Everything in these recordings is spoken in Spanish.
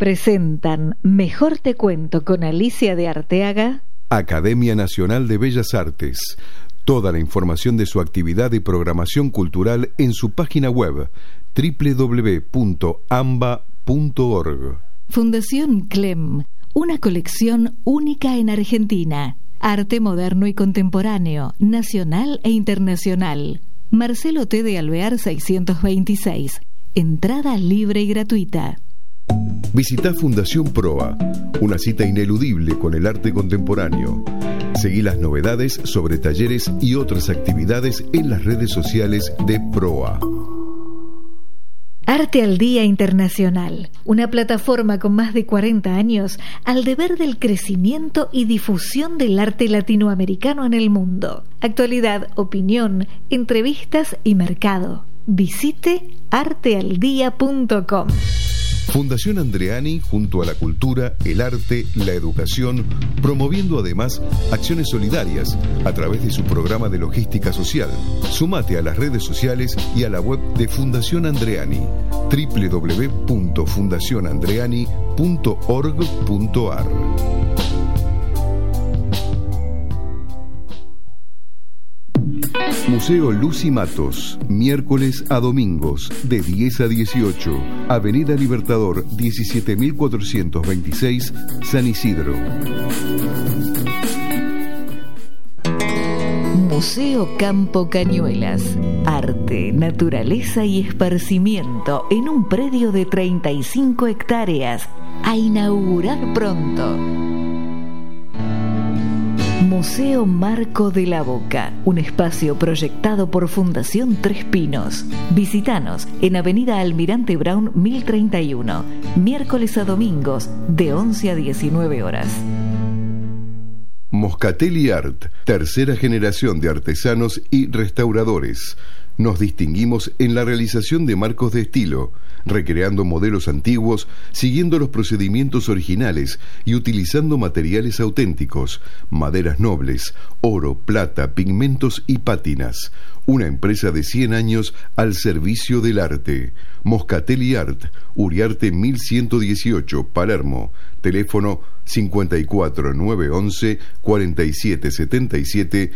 Presentan Mejor te cuento con Alicia de Arteaga. Academia Nacional de Bellas Artes. Toda la información de su actividad y programación cultural en su página web www.amba.org. Fundación Clem, una colección única en Argentina. Arte moderno y contemporáneo, nacional e internacional. Marcelo T. de Alvear 626. Entrada libre y gratuita. Visita Fundación Proa, una cita ineludible con el arte contemporáneo. Seguí las novedades sobre talleres y otras actividades en las redes sociales de Proa. Arte al Día Internacional, una plataforma con más de 40 años al deber del crecimiento y difusión del arte latinoamericano en el mundo. Actualidad, opinión, entrevistas y mercado. Visite artealdía.com. Fundación Andreani, junto a la cultura, el arte, la educación, promoviendo además acciones solidarias a través de su programa de logística social. Sumate a las redes sociales y a la web de Fundación Andreani, www.fundacionandreani.org.ar. Museo Lucy Matos, miércoles a domingos, de 10 a 18, Avenida Libertador 17426, San Isidro. Museo Campo Cañuelas, arte, naturaleza y esparcimiento en un predio de 35 hectáreas, a inaugurar pronto. Museo Marco de la Boca, un espacio proyectado por Fundación Tres Pinos. Visítanos en Avenida Almirante Brown 1031, miércoles a domingos de 11 a 19 horas. Moscatelli Art, tercera generación de artesanos y restauradores. Nos distinguimos en la realización de marcos de estilo, recreando modelos antiguos, siguiendo los procedimientos originales y utilizando materiales auténticos, maderas nobles, oro, plata, pigmentos y pátinas. Una empresa de 100 años al servicio del arte. Moscatelli Art, Uriarte 1118, Palermo. Teléfono 54 911 4777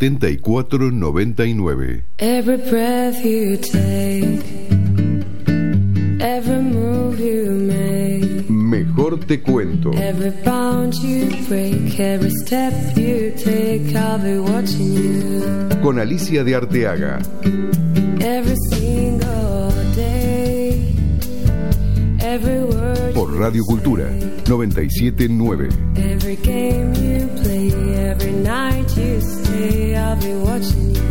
7499. Every breath you take, every move you make, Mejor te cuento. Every bound you break, every step you take, I'll be watching you. Con Alicia de Arteaga. Every single day, every word por Radio Cultura 979. Every game you play, every night you stay, I'll be watching you.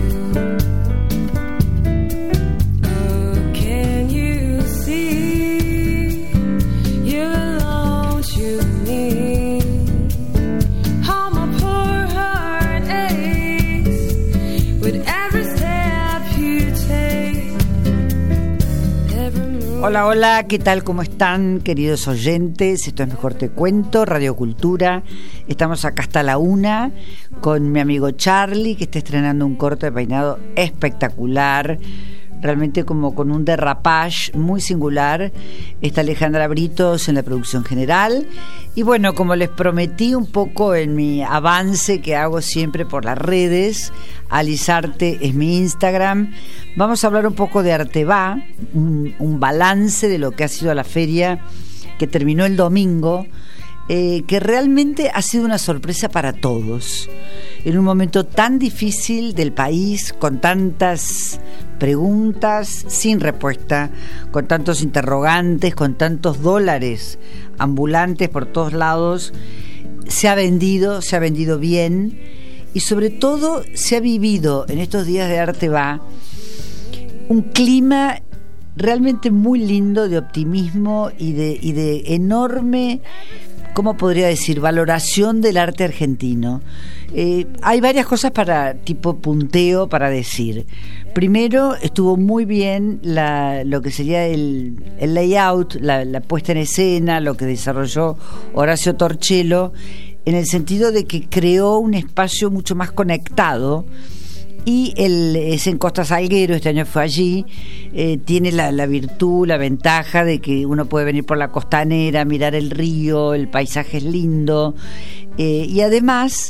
Oh, can you see? You belong to me. How my poor heart aches with every step you take. Every move. Hola, hola, ¿qué tal? ¿Cómo están, queridos oyentes? Esto es Mejor te cuento, Radio Cultura. Estamos acá hasta la 1 con mi amigo Charlie, que está estrenando un corte de peinado espectacular, realmente como con un derrapage muy singular. Está Alejandra Britos en la producción general. Y bueno, como les prometí un poco en mi avance que hago siempre por las redes, Alisarte es mi Instagram, vamos a hablar un poco de Arteba, un balance de lo que ha sido la feria que terminó el domingo, que realmente ha sido una sorpresa para todos. En un momento tan difícil del país, con tantas preguntas sin respuesta, con tantos interrogantes, con tantos dólares ambulantes por todos lados, se ha vendido bien, y sobre todo se ha vivido en estos días de Arteba un clima realmente muy lindo de optimismo y de enorme, ¿cómo podría decir?, valoración del arte argentino. Hay varias cosas tipo punteo para decir. Primero, estuvo muy bien lo que sería el layout, la puesta en escena, lo que desarrolló Horacio Torcello, en el sentido de que creó un espacio mucho más conectado y es en Costa Salguero, este año fue allí. Tiene la virtud, la ventaja de que uno puede venir por la costanera, mirar el río, el paisaje es lindo, y además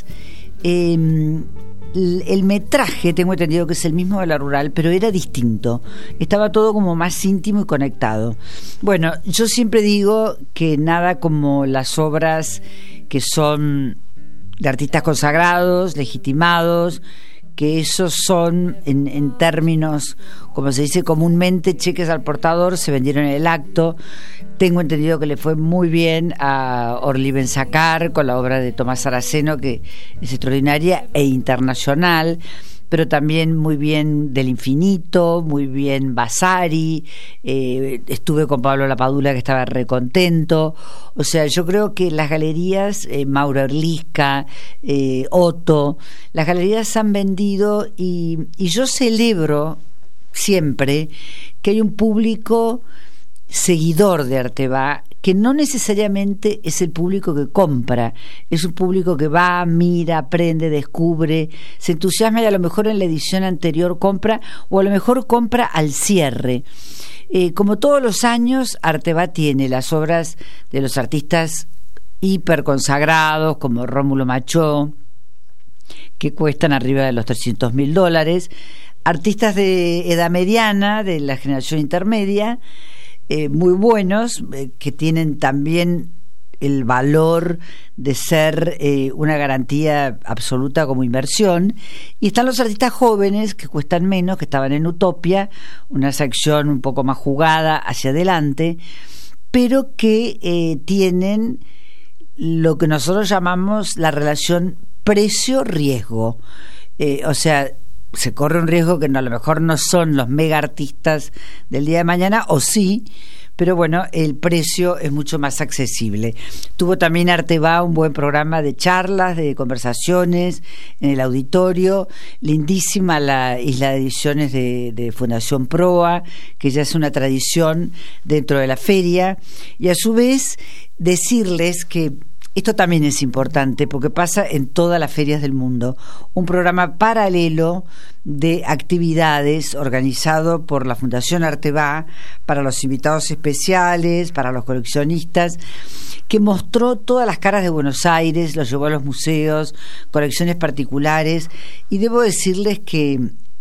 el metraje, tengo entendido que es el mismo de la rural, pero era distinto, estaba todo como más íntimo y conectado. Bueno, yo siempre digo que nada como las obras que son de artistas consagrados, legitimados, que esos son, en términos, como se dice comúnmente, cheques al portador, se vendieron en el acto. Tengo entendido que le fue muy bien a Orly Benzacar con la obra de Tomás Saraceno, que es extraordinaria e internacional, pero también muy bien Del Infinito, muy bien Vasari, estuve con Pablo Lapadula, que estaba recontento. O sea, yo creo que las galerías, Mauro Erlisca, Otto, las galerías han vendido, y yo celebro siempre que hay un público seguidor de Arteba, que no necesariamente es el público que compra, es un público que va, mira, aprende, descubre, se entusiasma, y a lo mejor en la edición anterior compra, o a lo mejor compra al cierre. Como todos los años, Arteba tiene las obras de los artistas hiper consagrados, como Rómulo Machó, que cuestan arriba de los $300.000, artistas de edad mediana, de la generación intermedia, muy buenos, que tienen también el valor de ser una garantía absoluta como inversión, y están los artistas jóvenes que cuestan menos, que estaban en Utopia, una sección un poco más jugada hacia adelante, pero que tienen lo que nosotros llamamos la relación precio-riesgo. O sea, se corre un riesgo que a lo mejor no son los mega artistas del día de mañana, o sí, pero bueno, el precio es mucho más accesible. Tuvo también Arteba un buen programa de charlas, de conversaciones en el auditorio, lindísima la isla de ediciones de Fundación Proa, que ya es una tradición dentro de la feria, y a su vez decirles que esto también es importante porque pasa en todas las ferias del mundo. Un programa paralelo de actividades organizado por la Fundación Arteba para los invitados especiales, para los coleccionistas, que mostró todas las caras de Buenos Aires, los llevó a los museos, colecciones particulares, y debo decirles que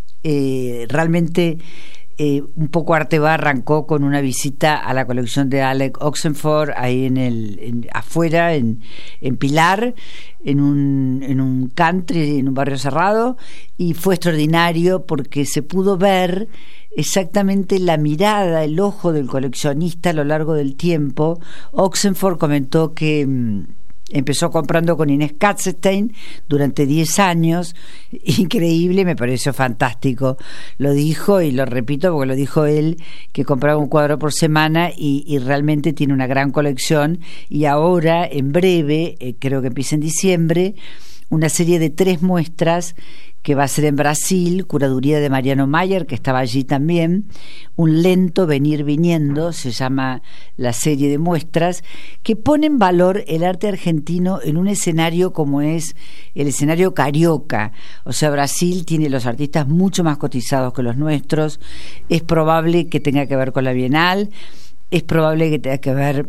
realmente un poco Arteba arrancó con una visita a la colección de Alec Oxenford ahí afuera en Pilar, en un country, en un barrio cerrado, y fue extraordinario porque se pudo ver exactamente la mirada, el ojo del coleccionista a lo largo del tiempo. Oxenford comentó que empezó comprando con Inés Katzenstein durante 10 años. Increíble, me pareció fantástico. Lo dijo, y lo repito porque lo dijo él, que compraba un cuadro por semana, y realmente tiene una gran colección. Y ahora, en breve, creo que empieza en diciembre, una serie de 3 muestras que va a ser en Brasil, curaduría de Mariano Mayer, que estaba allí también. Un lento venir viniendo, se llama la serie de muestras, que pone en valor el arte argentino en un escenario como es el escenario carioca. O sea, Brasil tiene los artistas mucho más cotizados que los nuestros. Es probable que tenga que ver con la Bienal, es probable que tenga que ver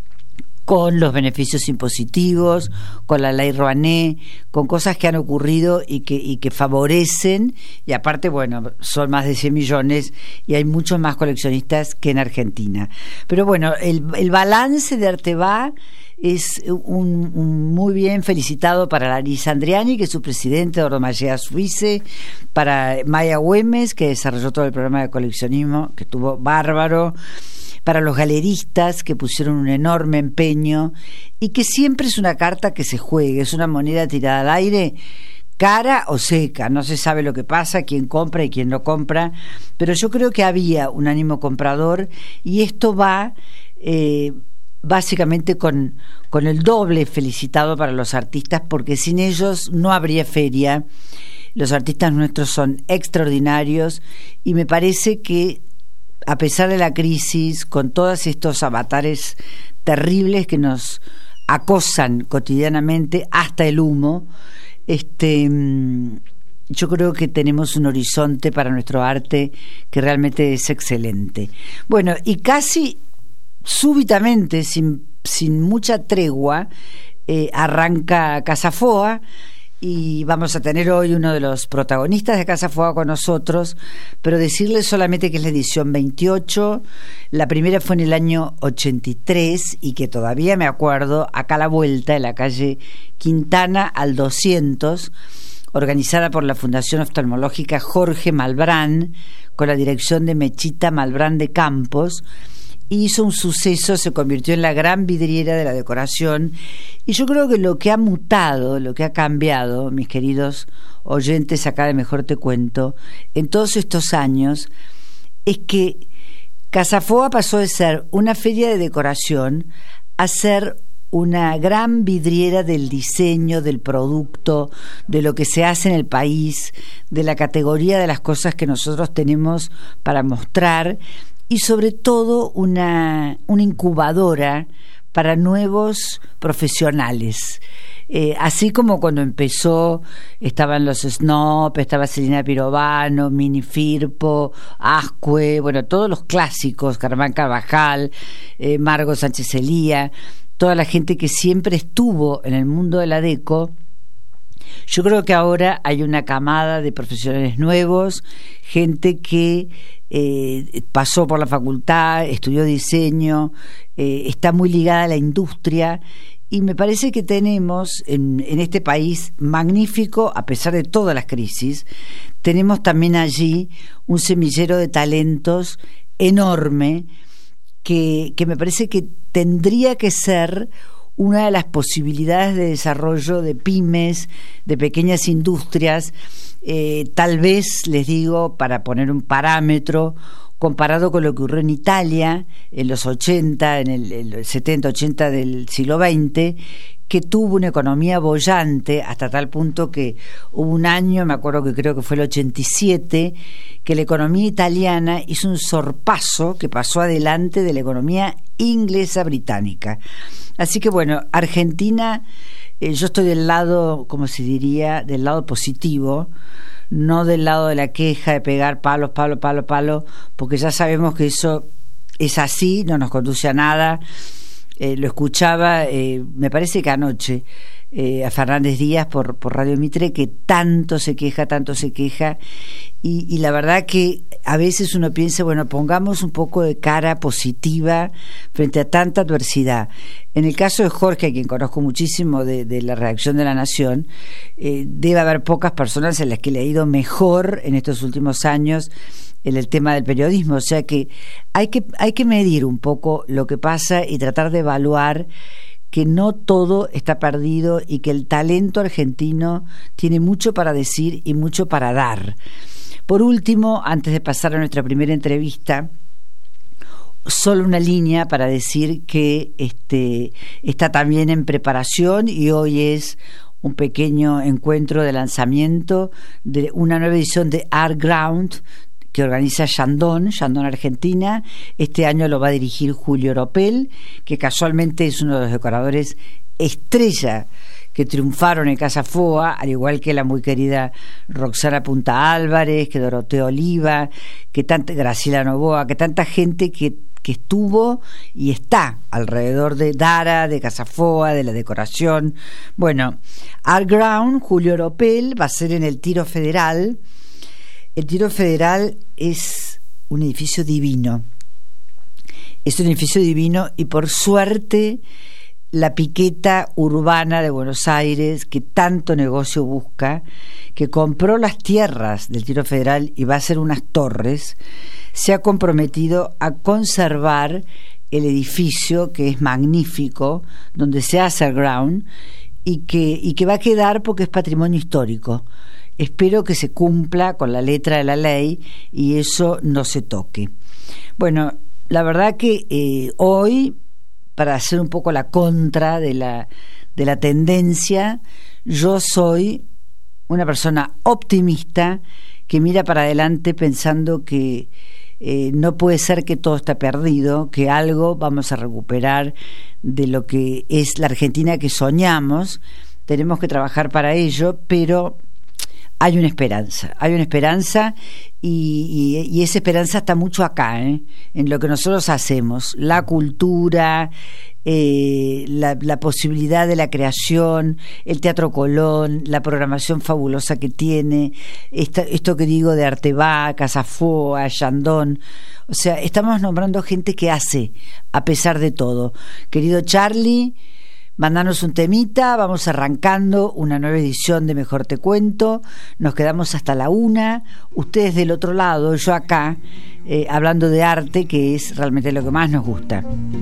con los beneficios impositivos, con la ley Rouanet, con cosas que han ocurrido y que favorecen, y aparte, bueno, son más de 100 millones y hay muchos más coleccionistas que en Argentina. Pero bueno, el balance de Arteba es un muy bien felicitado para Larisa Andriani, que es su presidente, Ordomagea Suisse, para Maya Güemes, que desarrolló todo el programa de coleccionismo, que estuvo bárbaro, para los galeristas, que pusieron un enorme empeño, y que siempre es una carta que se juega, es una moneda tirada al aire, cara o seca, no se sabe lo que pasa, quién compra y quién no compra, pero yo creo que había un ánimo comprador, y esto va básicamente con el doble felicitado para los artistas, porque sin ellos no habría feria. Los artistas nuestros son extraordinarios, y me parece que a pesar de la crisis, con todos estos avatares terribles que nos acosan cotidianamente, hasta el humo, yo creo que tenemos un horizonte para nuestro arte que realmente es excelente. Bueno, y casi súbitamente, sin mucha tregua, arranca Casafoa, y vamos a tener hoy uno de los protagonistas de Casafoa con nosotros, pero decirles solamente que es la edición 28, la primera fue en el año 83, y que todavía me acuerdo, acá a la vuelta, en la calle Quintana al 200, organizada por la Fundación Oftalmológica Jorge Malbrán, con la dirección de Mechita Malbrán de Campos. Hizo un suceso, se convirtió en la gran vidriera de la decoración, y yo creo que lo que ha mutado, lo que ha cambiado, mis queridos oyentes acá de Mejor Te Cuento, en todos estos años, es que Casafoa pasó de ser una feria de decoración a ser una gran vidriera del diseño, del producto, de lo que se hace en el país, de la categoría de las cosas que nosotros tenemos para mostrar, y sobre todo una incubadora para nuevos profesionales. Así como cuando empezó estaban los Snob, estaba Celina Pirovano, Mini Firpo, Ascue, bueno, todos los clásicos, Germán Carvajal, Margo Sánchez Elía, toda la gente que siempre estuvo en el mundo de la deco. Yo creo que ahora hay una camada de profesionales nuevos, gente que pasó por la facultad, estudió diseño, está muy ligada a la industria, y me parece que tenemos en este país magnífico, a pesar de todas las crisis, tenemos también allí un semillero de talentos enorme que me parece que tendría que ser una de las posibilidades de desarrollo de pymes, de pequeñas industrias, tal vez, les digo, para poner un parámetro, comparado con lo que ocurrió en Italia en los 80, en el 70-80 del siglo XX, que tuvo una economía boyante hasta tal punto que hubo un año, me acuerdo que creo que fue el 87, que la economía italiana hizo un sorpaso que pasó adelante de la economía inglesa británica. Así que bueno, Argentina, yo estoy del lado, como se diría, del lado positivo, no del lado de la queja, de pegar palos, palo, porque ya sabemos que eso es así, no nos conduce a nada. Lo escuchaba, me parece que anoche, a Fernández Díaz por Radio Mitre, que tanto se queja, y la verdad que a veces uno piensa, bueno, pongamos un poco de cara positiva frente a tanta adversidad. En el caso de Jorge, a quien conozco muchísimo de la redacción de La Nación, debe haber pocas personas en las que le ha ido mejor en estos últimos años en el tema del periodismo, o sea que hay que medir un poco lo que pasa y tratar de evaluar que no todo está perdido y que el talento argentino tiene mucho para decir y mucho para dar. Por último, antes de pasar a nuestra primera entrevista, solo una línea para decir que está también en preparación, y hoy es un pequeño encuentro de lanzamiento de una nueva edición de Art Ground que organiza Yandón Argentina. Este año lo va a dirigir Julio Oropel, que casualmente es uno de los decoradores estrella que triunfaron en Casafoa, al igual que la muy querida Roxana Punta Álvarez, que Doroteo Oliva, que Graciela Novoa, que tanta gente que estuvo y está alrededor de Dara, de Casafoa, de la decoración. Bueno, Art Ground, Julio Oropel, va a ser en el Tiro Federal. El Tiro Federal es un edificio divino. Es un edificio divino, y por suerte la piqueta urbana de Buenos Aires, que tanto negocio busca, que compró las tierras del Tiro Federal y va a hacer unas torres, se ha comprometido a conservar el edificio, que es magnífico, donde se hace Art Ground, y que va a quedar porque es patrimonio histórico. Espero que se cumpla con la letra de la ley y eso no se toque. Bueno, la verdad que hoy, para hacer un poco la contra de la tendencia, yo soy una persona optimista que mira para adelante pensando que no puede ser que todo está perdido, que algo vamos a recuperar de lo que es la Argentina que soñamos. Tenemos que trabajar para ello, pero hay una esperanza y esa esperanza está mucho acá, en lo que nosotros hacemos, la cultura, la posibilidad de la creación, el Teatro Colón, la programación fabulosa que tiene, esto que digo de Artebá, Casafoa, Yandón. O sea, estamos nombrando gente que hace a pesar de todo. Querido Charlie, mandanos un temita, vamos arrancando una nueva edición de Mejor Te Cuento, nos quedamos hasta la 1, ustedes del otro lado, yo acá, hablando de arte, que es realmente lo que más nos gusta.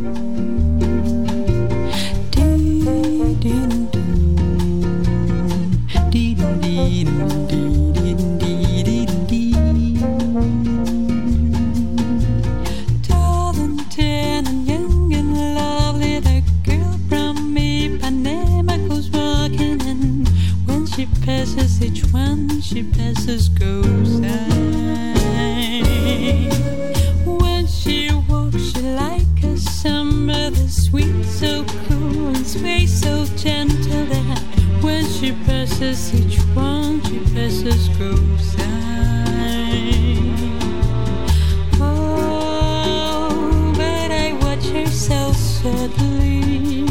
She passes, each one she passes goes by. When she walks, she like a summer, the sweet, so cool, and space so gentle that when she passes, each one she passes goes by. Oh, but I watch her so sadly.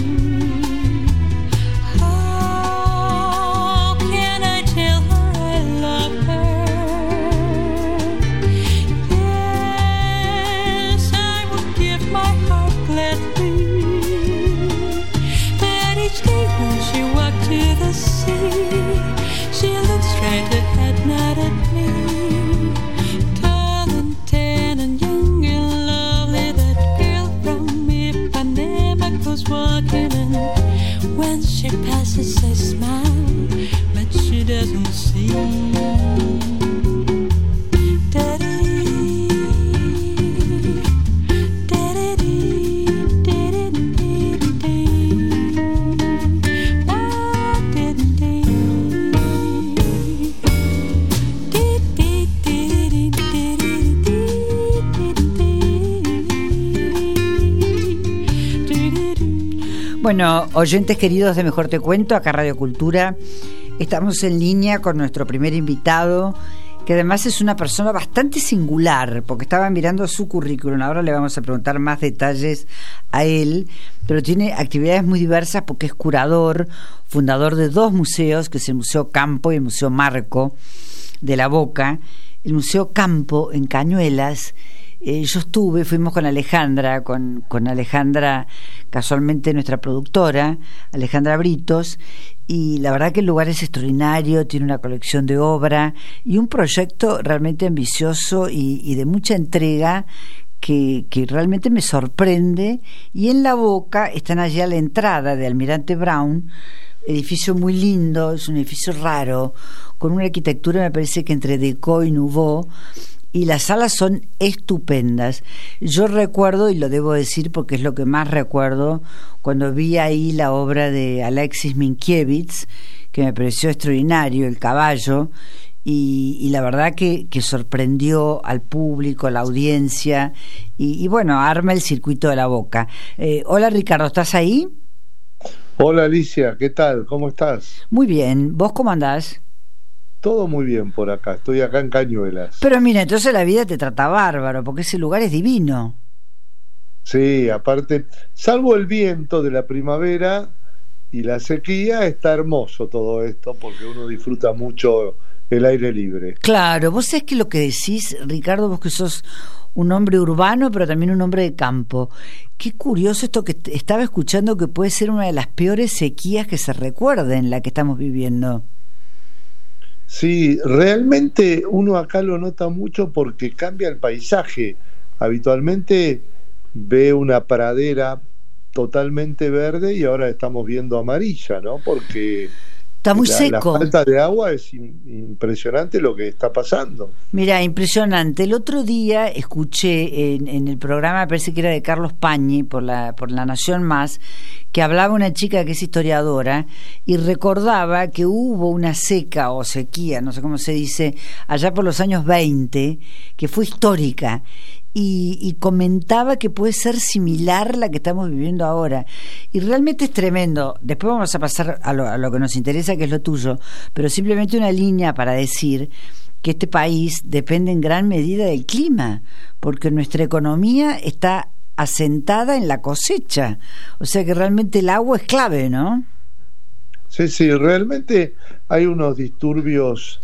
She looks straight ahead, not at me. Tall and tan and young and lovely, that girl from Ipanema goes walking, and when she passes I smile, but she doesn't see. Bueno, oyentes queridos de Mejor Te Cuento, acá Radio Cultura, estamos en línea con nuestro primer invitado, que además es una persona bastante singular, porque estaba mirando su currículum, ahora le vamos a preguntar más detalles a él, pero tiene actividades muy diversas porque es curador, fundador de 2 museos, que es el Museo Campo y el Museo Marco de la Boca. El Museo Campo en Cañuelas, yo fuimos con Alejandra, con Alejandra, casualmente nuestra productora, Alejandra Britos, y la verdad que el lugar es extraordinario, tiene una colección de obra y un proyecto realmente ambicioso y de mucha entrega que realmente me sorprende. Y en La Boca están allí a la entrada de Almirante Brown, edificio muy lindo, es un edificio raro, con una arquitectura me parece que entre Déco y Nouveau, y las salas son estupendas. Yo recuerdo, y lo debo decir porque es lo que más recuerdo, cuando vi ahí la obra de Alexis Minkiewicz, que me pareció extraordinario, El caballo, y la verdad que sorprendió al público, a la audiencia, y bueno, arma el circuito de La Boca. Hola Ricardo, ¿estás ahí? Hola Alicia, ¿qué tal? ¿Cómo estás? Muy bien, ¿vos cómo andás? Todo muy bien por acá, estoy acá en Cañuelas. Pero mira, entonces la vida te trata bárbaro, porque ese lugar es divino. Sí, aparte, salvo el viento de la primavera y la sequía, está hermoso todo esto, porque uno disfruta mucho el aire libre. Claro, vos sabés que lo que decís, Ricardo, vos que sos un hombre urbano, pero también un hombre de campo. Qué curioso esto que estaba escuchando, que puede ser una de las peores sequías que se recuerden, la que estamos viviendo. Sí, realmente uno acá lo nota mucho porque cambia el paisaje. Habitualmente ve una pradera totalmente verde y ahora estamos viendo amarilla, ¿no? Porque está muy seco. La falta de agua es impresionante lo que está pasando. Mira, impresionante. El otro día escuché en el programa, me parece que era de Carlos Pañi, por la Nación Más, que hablaba una chica que es historiadora y recordaba que hubo una seca o sequía, no sé cómo se dice, allá por los años 20, que fue histórica y comentaba que puede ser similar la que estamos viviendo ahora. Y realmente es tremendo. Después vamos a pasar a lo que nos interesa, que es lo tuyo, pero simplemente una línea para decir que este país depende en gran medida del clima, porque nuestra economía está asentada en la cosecha. O sea que realmente el agua es clave, ¿no? Sí, realmente hay unos disturbios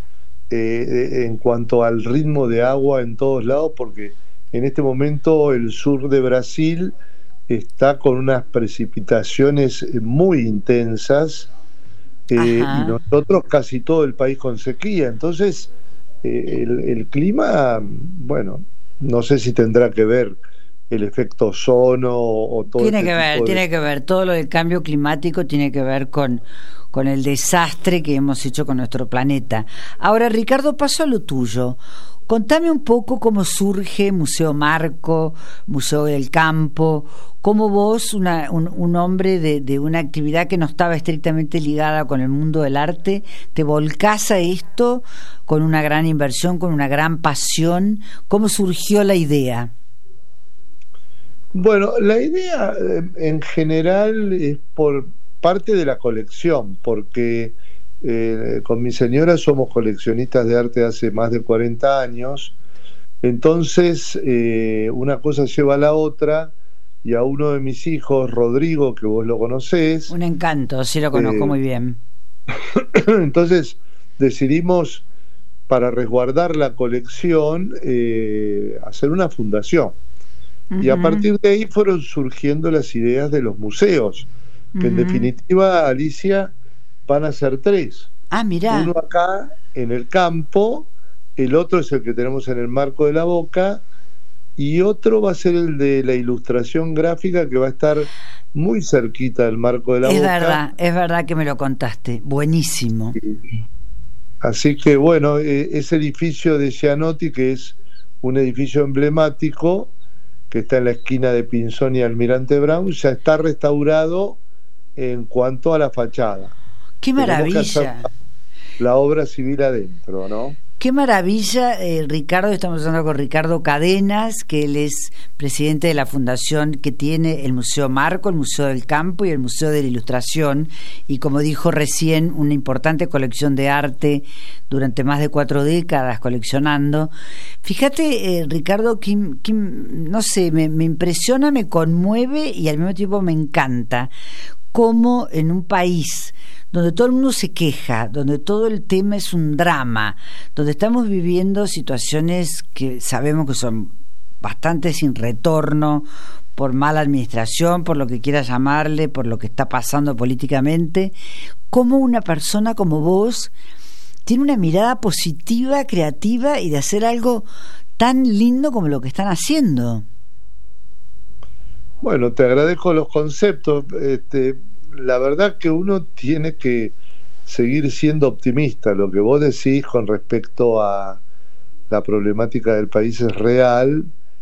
en cuanto al ritmo de agua en todos lados, porque en este momento el sur de Brasil está con unas precipitaciones muy intensas y nosotros casi todo el país con sequía. Entonces el clima, bueno, no sé si tendrá que ver el efecto ozono o todo. Tiene que ver, todo lo del cambio climático tiene que ver con el desastre que hemos hecho con nuestro planeta. Ahora, Ricardo, paso a lo tuyo. Contame un poco cómo surge Museo Marco, Museo del Campo, cómo vos, un hombre de una actividad que no estaba estrictamente ligada con el mundo del arte, te volcás a esto con una gran inversión, con una gran pasión. ¿Cómo surgió la idea? Bueno, la idea en general es por parte de la colección, porque con mi señora somos coleccionistas de arte hace más de 40 años, entonces una cosa lleva a la otra, y a uno de mis hijos, Rodrigo, que vos lo conocés. Un encanto, sí lo conozco muy bien. Entonces decidimos, para resguardar la colección, hacer una fundación. Y a partir de ahí fueron surgiendo las ideas de los museos, que en definitiva, Alicia, van a ser 3. Ah, mirá. Uno acá en el campo, el otro es el que tenemos en el Marco de la Boca, y otro va a ser el de la ilustración gráfica, que va a estar muy cerquita del Marco de la Boca. Es verdad que me lo contaste. Buenísimo. Así que bueno, ese edificio de Gianotti, que es un edificio emblemático, que está en la esquina de Pinzón y Almirante Brown, ya está restaurado en cuanto a la fachada. ¡Qué maravilla! La obra civil adentro, ¿no? Qué maravilla, Ricardo. Estamos hablando con Ricardo Cadenas, que él es presidente de la fundación que tiene el Museo Marco, el Museo del Campo y el Museo de la Ilustración, y como dijo recién, una importante colección de arte durante más de 4 décadas coleccionando. Fíjate, Ricardo, que no sé, me impresiona, me conmueve y al mismo tiempo me encanta cómo en un país donde todo el mundo se queja, donde todo el tema es un drama, donde estamos viviendo situaciones que sabemos que son bastante sin retorno, por mala administración, por lo que quieras llamarle, por lo que está pasando políticamente, cómo una persona como vos tiene una mirada positiva, creativa y de hacer algo tan lindo como lo que están haciendo. Bueno, te agradezco los conceptos. La verdad que uno tiene que seguir siendo optimista. Lo que vos decís con respecto a la problemática del país es real,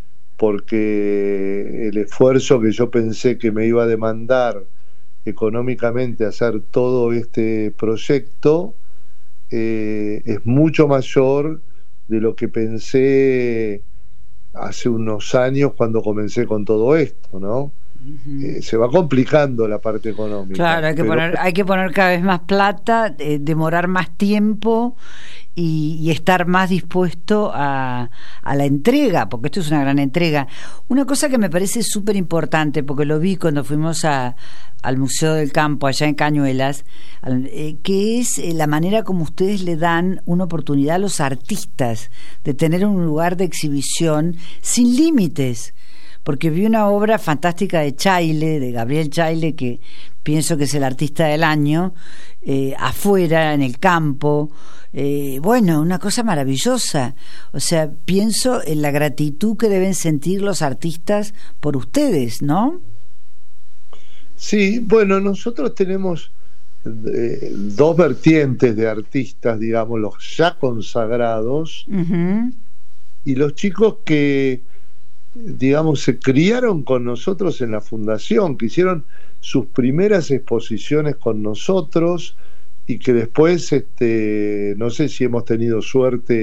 porque el esfuerzo que yo pensé que me iba a demandar económicamente hacer todo este proyecto es mucho mayor de lo que pensé hace unos años cuando comencé con todo esto, ¿no? Se va complicando la parte económica. Claro, hay que poner cada vez más plata, demorar más tiempo y estar más dispuesto a la entrega, porque esto es una gran entrega. Una cosa que me parece súper importante, porque lo vi cuando fuimos al Museo del Campo allá en Cañuelas, que es la manera como ustedes le dan una oportunidad a los artistas de tener un lugar de exhibición sin límites. Porque vi una obra fantástica de Chaile, de Gabriel Chaile, que pienso que es el artista del año, afuera, en el campo. Bueno, una cosa maravillosa. O sea, pienso en la gratitud que deben sentir los artistas por ustedes, ¿no? Sí, bueno, nosotros tenemos 2 vertientes de artistas, digamos, los ya consagrados y los chicos que, digamos, se criaron con nosotros en la fundación, que hicieron sus primeras exposiciones con nosotros y que después, no sé si hemos tenido suerte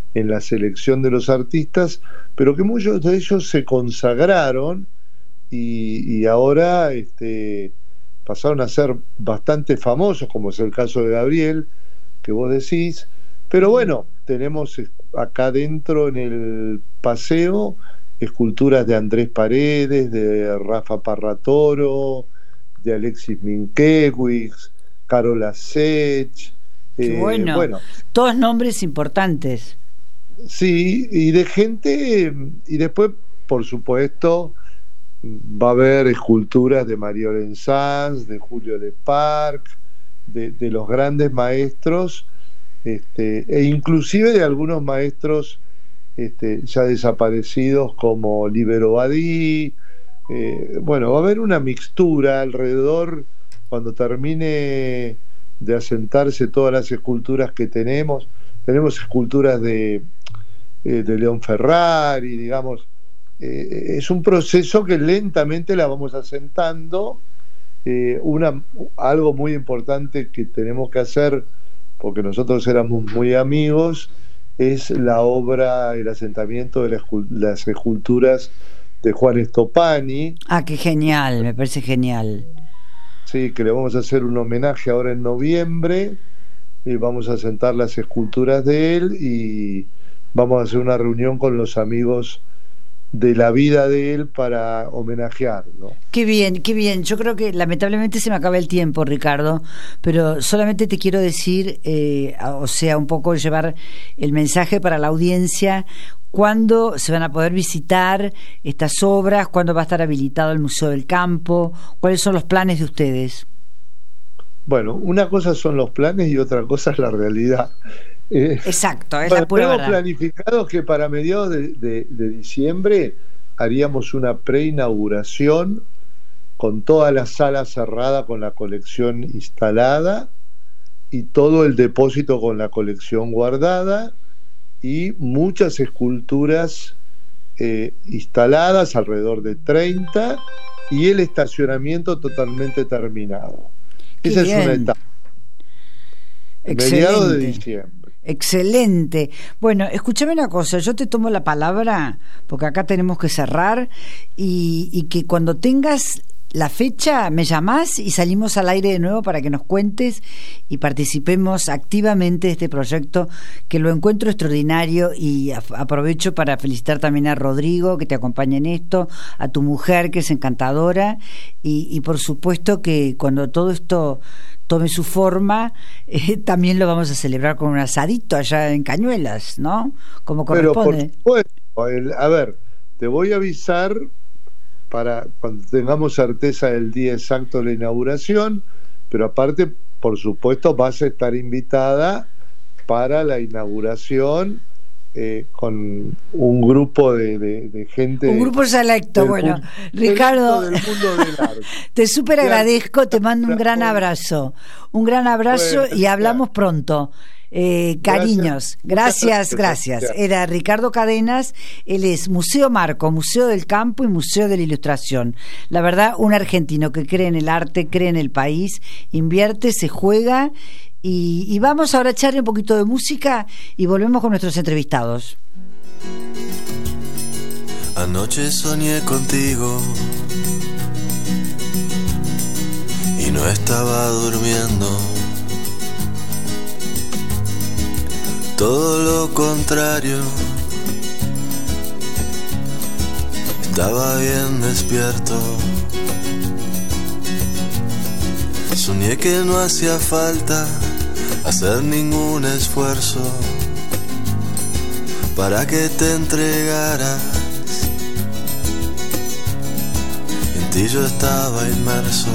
en la selección de los artistas, pero que muchos de ellos se consagraron y ahora pasaron a ser bastante famosos, como es el caso de Gabriel, que vos decís. Pero bueno, tenemos acá dentro en el paseo esculturas de Andrés Paredes, de Rafa Parratoro, de Alexis Minkiewicz, Carola Sech. Bueno, todos nombres importantes. Sí, y de gente, y después, por supuesto, va a haber esculturas de Marie-Laure Sanz, de Julio Leparc, de los grandes maestros, e inclusive de algunos maestros ya desaparecidos como Libero Badí. Bueno, va a haber una mixtura alrededor, cuando termine de asentarse todas las esculturas que tenemos esculturas de León Ferrari, digamos. Es un proceso que lentamente la vamos asentando. Algo muy importante que tenemos que hacer, porque nosotros éramos muy amigos, es la obra, el asentamiento de las esculturas de Juan Stopani. Ah, qué genial, me parece genial. Sí, que le vamos a hacer un homenaje ahora en noviembre, y vamos a sentar las esculturas de él y vamos a hacer una reunión con los amigos de la vida de él para homenajearlo. Qué bien, qué bien. Yo creo que lamentablemente se me acaba el tiempo, Ricardo, pero solamente te quiero decir, o sea, un poco llevar el mensaje para la audiencia. ¿Cuándo se van a poder visitar estas obras? ¿Cuándo va a estar habilitado el Museo del Campo? ¿Cuáles son los planes de ustedes? Bueno, una cosa son los planes y otra cosa es la realidad. Exacto, es la pura verdad. Tenemos planificado que para mediados de diciembre haríamos una preinauguración con toda la sala cerrada con la colección instalada y todo el depósito con la colección guardada y muchas esculturas instaladas, alrededor de 30, y el estacionamiento totalmente terminado. Esa es una etapa. Mediados de diciembre. Excelente. Bueno, escúchame una cosa, yo te tomo la palabra porque acá tenemos que cerrar y que cuando tengas la fecha me llamás y salimos al aire de nuevo para que nos cuentes y participemos activamente de este proyecto que lo encuentro extraordinario, y aprovecho para felicitar también a Rodrigo, que te acompaña en esto, a tu mujer, que es encantadora, y por supuesto que cuando todo esto tome su forma, también lo vamos a celebrar con un asadito allá en Cañuelas, ¿no? Como corresponde. Pero por supuesto, a ver, te voy a avisar para cuando tengamos certeza del día exacto de la inauguración, pero aparte, por supuesto, vas a estar invitada para la inauguración con un grupo de gente. Un grupo selecto, bueno. Ricardo, del mundo del arte. Te súper agradezco, te mando un gran abrazo. Un gran abrazo, bueno, y hablamos pronto. Cariños, gracias. Era Ricardo Cadenas, él es Museo Marco, Museo del Campo y Museo de la Ilustración. La verdad, un argentino que cree en el arte, cree en el país, invierte, se juega. Y vamos ahora a echarle un poquito de música y volvemos con nuestros entrevistados. Anoche soñé contigo y no estaba durmiendo. Todo lo contrario, estaba bien despierto. Soñé que no hacía falta hacer ningún esfuerzo para que te entregaras. En ti yo estaba inmerso.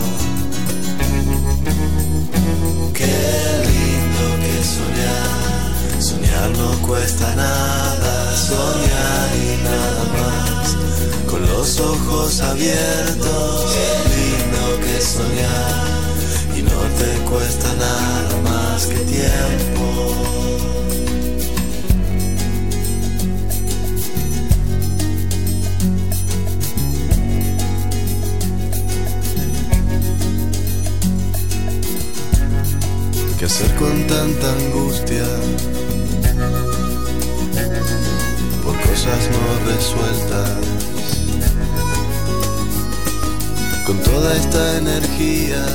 Qué lindo que soñar. Soñar no cuesta nada. Soñar y nada más. Con los ojos abiertos. Qué lindo que soñar. Y no te cuesta nada más que tiempo. ¿Qué hacer con tanta angustia? cosas no resueltas. Con toda esta energía,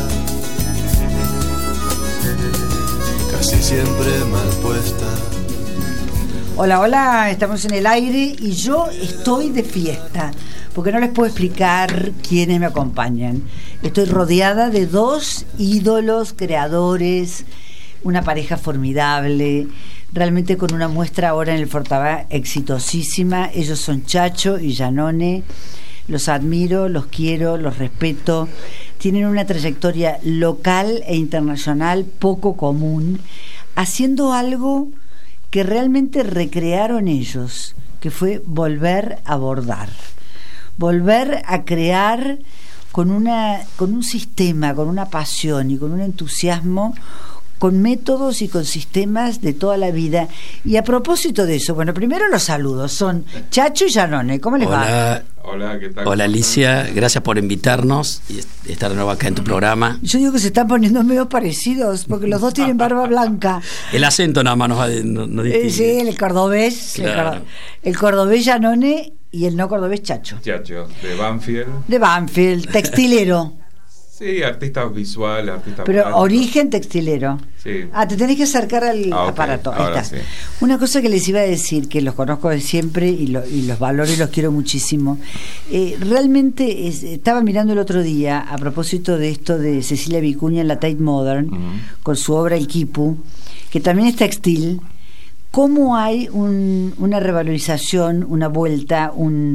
casi siempre mal puesta. Hola, hola, estamos en el aire y yo estoy de fiesta, porque no les puedo explicar quiénes me acompañan. Estoy rodeada de dos ídolos, creadores, una pareja formidable, realmente con una muestra ahora en el Fortabá exitosísima. Ellos son Chacho y Giannone. Los admiro, los quiero, los respeto. Tienen una trayectoria local e internacional poco común, haciendo algo que realmente recrearon ellos, que fue volver a bordar, volver a crear con un sistema, con una pasión y con un entusiasmo, con métodos y con sistemas de toda la vida. Y a propósito de eso, bueno, primero los saludos, son Chacho y Giannone. ¿Cómo les va? Hola, ¿qué tal? Hola Alicia, gracias por invitarnos y estar de nuevo acá en tu programa. Yo digo que se están poniendo medio parecidos, porque los dos tienen barba blanca. El acento nada más nos distingue. Sí, el cordobés, claro. el cordobés Giannone y el no cordobés Chacho. Chacho, de Banfield. De Banfield, textilero. Sí, artista visual, artista pero plástico. Origen textilero. Sí. Te tenés que acercar al okay. aparato. Ahí Ahora está. Sí. Una cosa que les iba a decir, que los conozco de siempre y los valoro y los quiero muchísimo. Realmente estaba mirando el otro día, a propósito de esto de Cecilia Vicuña en la Tate Modern, con su obra El Quipu, que también es textil, cómo hay una revalorización, una vuelta,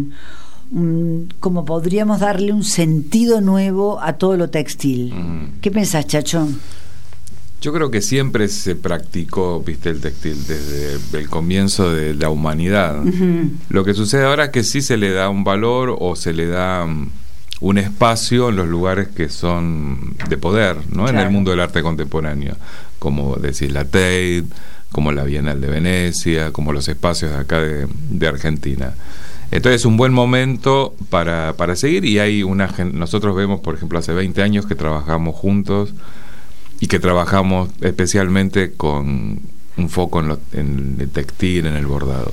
como podríamos darle un sentido nuevo a todo lo textil. ¿Qué pensás, Chacho? Yo creo que siempre se practicó, viste, el textil desde el comienzo de la humanidad. Lo que sucede ahora es que sí se le da un valor o se le da un espacio en los lugares que son de poder, ¿no? Claro. En el mundo del arte contemporáneo, como decís la Tate, como la Bienal de Venecia, como los espacios de acá de Argentina. Entonces es un buen momento para seguir, y hay nosotros vemos, por ejemplo, hace 20 años que trabajamos juntos y que trabajamos especialmente con un foco en el textil, en el bordado.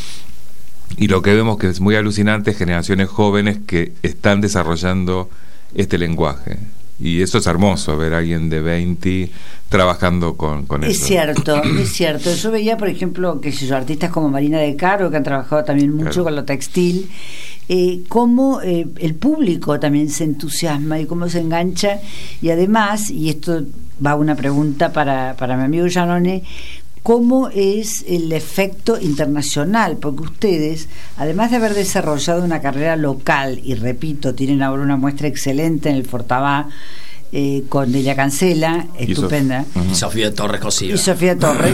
Y lo que vemos que es muy alucinante es generaciones jóvenes que están desarrollando este lenguaje. Y eso es hermoso, ver a alguien de 20 trabajando con eso. Es cierto, es cierto. Yo veía, por ejemplo, artistas como Marina de Caro, que han trabajado también mucho claro. con lo textil, cómo el público también se entusiasma y cómo se engancha. Y además, y esto va una pregunta para mi amigo Giannone, ¿cómo es el efecto internacional? Porque ustedes, además de haber desarrollado una carrera local, y repito, tienen ahora una muestra excelente en el Fortabá, con Delia Cancela, estupenda. Y Sofía Torres Cosiva. Y Sofía Torres.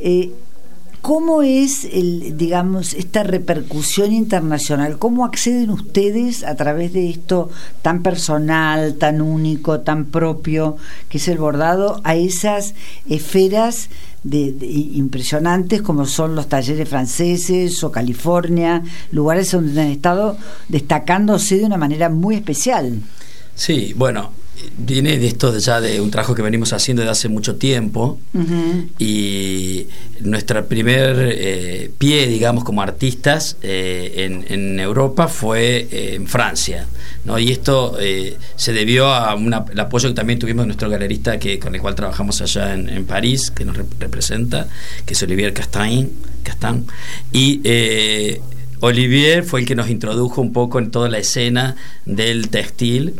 ¿Cómo es esta repercusión internacional? ¿Cómo acceden ustedes a través de esto tan personal, tan único, tan propio, que es el bordado, a esas esferas impresionantes como son los talleres franceses o California, lugares donde han estado destacándose de una manera muy especial? Sí, bueno, viene de esto ya de un trabajo que venimos haciendo desde hace mucho tiempo, y nuestro primer pie, digamos, como artistas en Europa fue en Francia, ¿no? Y esto se debió a el apoyo que también tuvimos de nuestro galerista con el cual trabajamos allá en París, que nos representa, que es Olivier Castain, y Olivier fue el que nos introdujo un poco en toda la escena del textil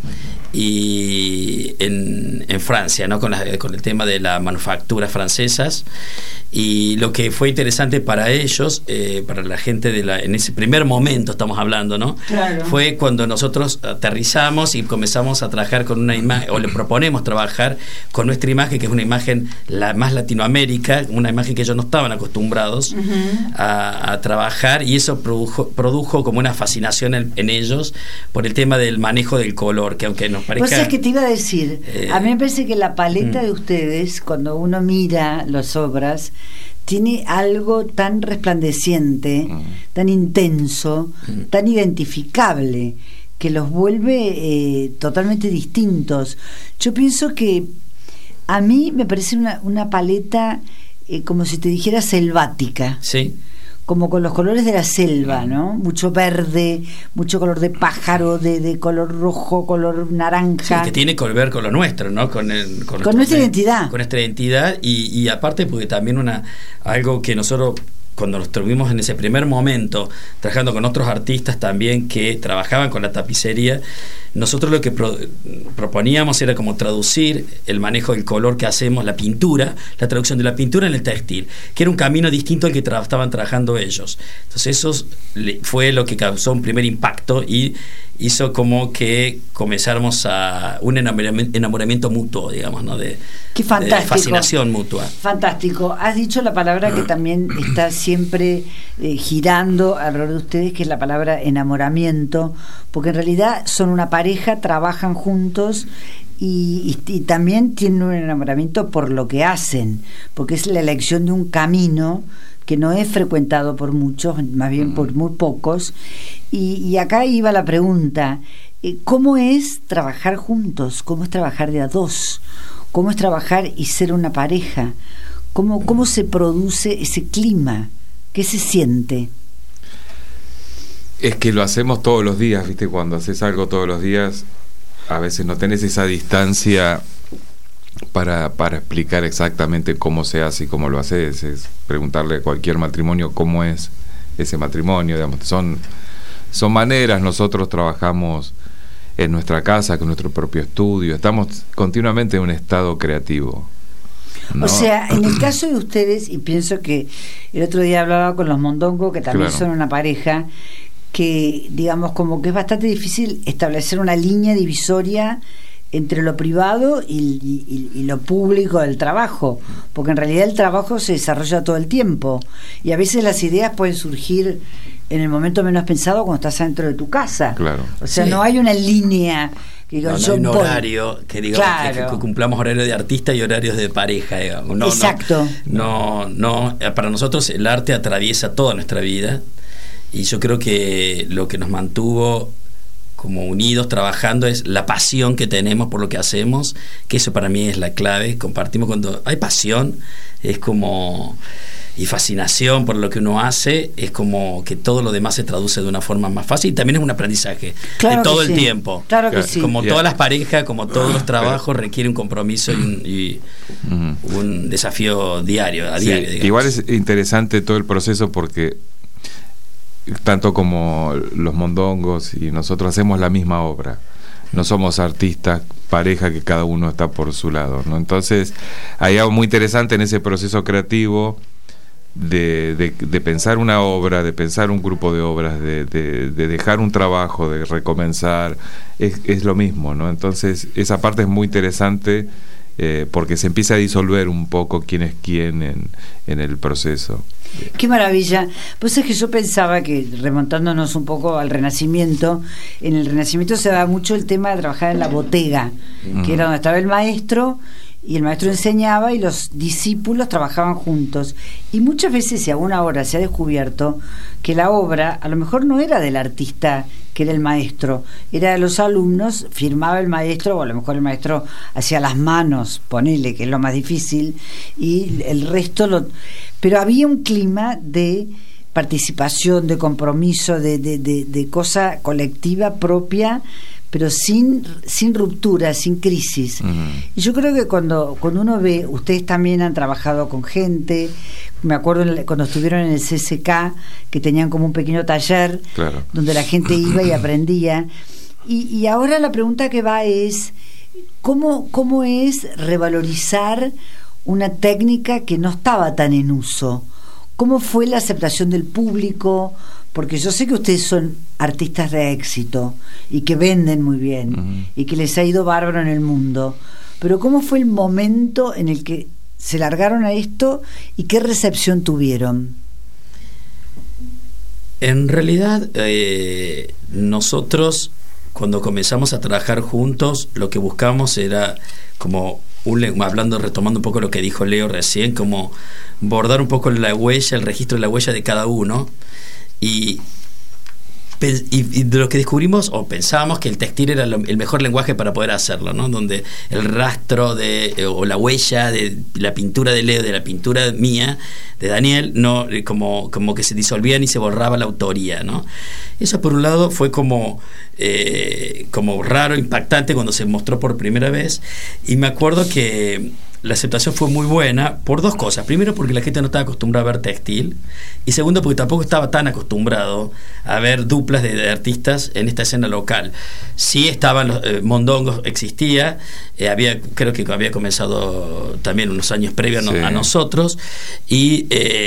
y en Francia, ¿no? Con el tema de las manufacturas francesas. Y lo que fue interesante para ellos, para la gente en ese primer momento estamos hablando, ¿no? Claro. Fue cuando nosotros aterrizamos y comenzamos a trabajar con una imagen, o le proponemos trabajar con nuestra imagen, que es una imagen más Latinoamérica, una imagen que ellos no estaban acostumbrados a trabajar, y eso produjo como una fascinación en ellos por el tema del manejo del color, que aunque nos parezca... Pues es que te iba a decir, a mí me parece que la paleta de ustedes, cuando uno mira las obras, tiene algo tan resplandeciente, tan intenso, tan identificable, que los vuelve totalmente distintos. Yo pienso que a mí me parece una paleta como si te dijera selvática. Sí. como con los colores de la selva, ¿no? Mucho verde, mucho color de pájaro, de color rojo, color naranja. Sí, que tiene que ver con lo nuestro, ¿no? Con nuestra identidad. Con nuestra identidad y aparte porque también algo que nosotros cuando nos tuvimos en ese primer momento trabajando con otros artistas también que trabajaban con la tapicería, nosotros lo que proponíamos era como traducir el manejo del color que hacemos, la pintura, la traducción de la pintura en el textil, que era un camino distinto al que estaban trabajando ellos. Entonces eso fue lo que causó un primer impacto y hizo como que comenzáramos a un enamoramiento mutuo, digamos, ¿no? Qué fantástico. De fascinación mutua. Fantástico. Has dicho la palabra que también está siempre girando alrededor de ustedes, que es la palabra enamoramiento, porque en realidad son una pareja, trabajan juntos y también tienen un enamoramiento por lo que hacen, porque es la elección de un camino que no es frecuentado por muchos, más bien por muy pocos. Y acá iba la pregunta, ¿cómo es trabajar juntos? ¿Cómo es trabajar de a dos? ¿Cómo es trabajar y ser una pareja? ¿Cómo se produce ese clima? ¿Qué se siente? Es que lo hacemos todos los días, ¿viste? Cuando haces algo todos los días, a veces no tenés esa distancia para explicar exactamente cómo se hace y cómo lo haces. Es preguntarle a cualquier matrimonio cómo es ese matrimonio, digamos. Son maneras. Nosotros trabajamos en nuestra casa, con nuestro propio estudio, estamos continuamente en un estado creativo, ¿no? O sea, en el caso de ustedes, y pienso que el otro día hablaba con los Mondongo, que también son una pareja, que digamos como que es bastante difícil establecer una línea divisoria entre lo privado y lo público del trabajo, porque en realidad el trabajo se desarrolla todo el tiempo y a veces las ideas pueden surgir en el momento menos pensado cuando estás dentro de tu casa. Claro. O sea, Sí. No hay una línea que diga, No hay un horario que digamos que cumplamos horario de artista y horarios de pareja, digamos. Exacto. No, para nosotros el arte atraviesa toda nuestra vida y yo creo que lo que nos mantuvo como unidos trabajando es la pasión que tenemos por lo que hacemos, que eso para mí es la clave. Compartimos cuando hay pasión, es como, y fascinación por lo que uno hace, es como que todo lo demás se traduce de una forma más fácil y también es un aprendizaje de todo el tiempo. Claro que sí. Como todas las parejas, como todos los trabajos, requiere un compromiso y un desafío diario, a diario, digamos. Igual es interesante todo el proceso porque tanto como los Mondongos y nosotros hacemos la misma obra, no somos artistas pareja que cada uno está por su lado, ¿no? Entonces hay algo muy interesante en ese proceso creativo de pensar una obra, de pensar un grupo de obras, de dejar un trabajo, de recomenzar, es lo mismo, ¿no? Entonces esa parte es muy interesante porque se empieza a disolver un poco quién es quién en el proceso. Qué maravilla. Pues es que yo pensaba que, remontándonos un poco al Renacimiento, en el Renacimiento se daba mucho el tema de trabajar en la botega, que era donde estaba el maestro, y el maestro enseñaba y los discípulos trabajaban juntos. Y muchas veces, y aún ahora se ha descubierto, que la obra a lo mejor no era del artista que era el maestro, era de los alumnos, firmaba el maestro, o a lo mejor el maestro hacía las manos, ponele, que es lo más difícil, y el resto pero había un clima de participación, de compromiso, de cosa colectiva propia, pero sin ruptura, sin crisis. Y yo creo que cuando uno ve, ustedes también han trabajado con gente, me acuerdo cuando estuvieron en el CCK, que tenían como un pequeño taller, claro, donde la gente iba y aprendía, y ahora la pregunta que va es, ¿cómo es revalorizar una técnica que no estaba tan en uso? ¿Cómo fue la aceptación del público? Porque yo sé que ustedes son artistas de éxito y que venden muy bien y que les ha ido bárbaro en el mundo, pero ¿cómo fue el momento en el que se largaron a esto y qué recepción tuvieron? En realidad, nosotros cuando comenzamos a trabajar juntos, lo que buscamos era como retomando un poco lo que dijo Leo recién, como bordar un poco la huella, el registro de la huella de cada uno y y de lo que descubrimos o pensábamos que el textil era el mejor lenguaje para poder hacerlo, ¿no? Donde el rastro o la huella de la pintura de Leo, de la pintura mía, de Daniel, no como que se disolvían y se borraba la autoría, ¿no? Eso por un lado fue como raro, impactante cuando se mostró por primera vez, y me acuerdo que la aceptación fue muy buena por dos cosas. Primero, porque la gente no estaba acostumbrada a ver textil, y segundo, porque tampoco estaba tan acostumbrado a ver duplas de artistas en esta escena local. Sí estaban los Mondongos, existía, creo que había comenzado también unos años previos a nosotros, y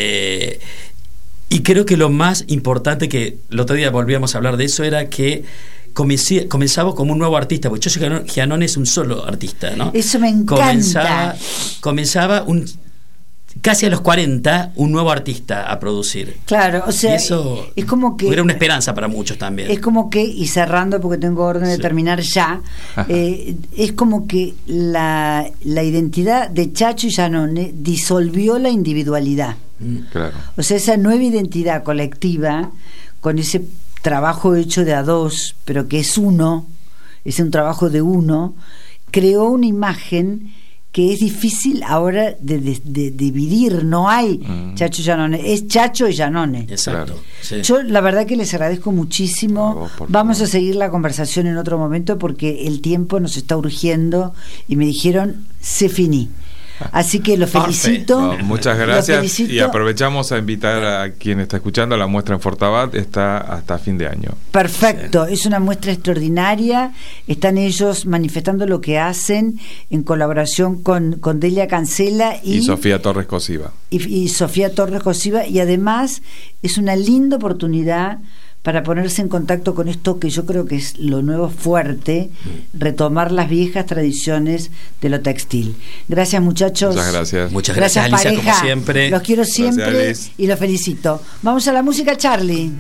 creo que lo más importante, que el otro día volvíamos a hablar de eso, era que comenzaba como un nuevo artista, porque Chacho Giannone es un solo artista, ¿no? Eso me encanta. Comenzaba casi a los 40 un nuevo artista a producir. Claro, o sea, y eso es como que era una esperanza para muchos también. Es como que, y cerrando porque tengo orden de terminar ya, es como que la identidad de Chacho y Giannone disolvió la individualidad. Claro. O sea, esa nueva identidad colectiva, con ese trabajo hecho de a dos, pero que es uno, es un trabajo de uno, creó una imagen que es difícil ahora de dividir. No hay Chacho y Giannone, es Chacho y Giannone. Exacto. Sí. Yo la verdad que les agradezco muchísimo. Vamos a seguir la conversación en otro momento porque el tiempo nos está urgiendo y me dijeron se finí. Así que los felicito. Muchas gracias, y aprovechamos a invitar a quien está escuchando a la muestra en Fortabat, está hasta fin de año. Perfecto, es una muestra extraordinaria, están ellos manifestando lo que hacen en colaboración con Delia Cancela y Sofía Torres Cosiva. Y Sofía Torres Cosiva, y además es una linda oportunidad para ponerse en contacto con esto que yo creo que es lo nuevo fuerte, retomar las viejas tradiciones de lo textil. Gracias, muchachos. Muchas gracias. Muchas gracias, Alicia, pareja. como siempre. Los quiero siempre. Gracias, y los felicito. Vamos a la música, Charlie.